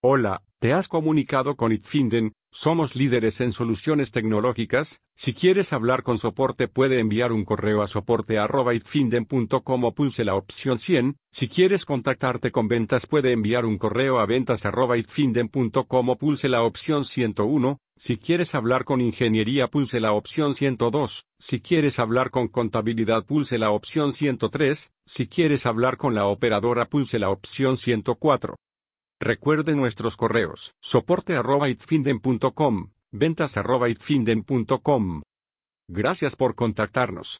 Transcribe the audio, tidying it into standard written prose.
Hola, te has comunicado con Itfinden, somos líderes en soluciones tecnológicas. Si quieres hablar con soporte puede enviar un correo a soporte@itfinden.com o pulse la opción 100. Si quieres contactarte con ventas puede enviar un correo a ventas@itfinden.com o pulse la opción 101. Si quieres hablar con ingeniería pulse la opción 102. Si quieres hablar con contabilidad pulse la opción 103. Si quieres hablar con la operadora pulse la opción 104. Recuerde nuestros correos: soporte@itfinden.com, ventas@itfinden.com. Gracias por contactarnos.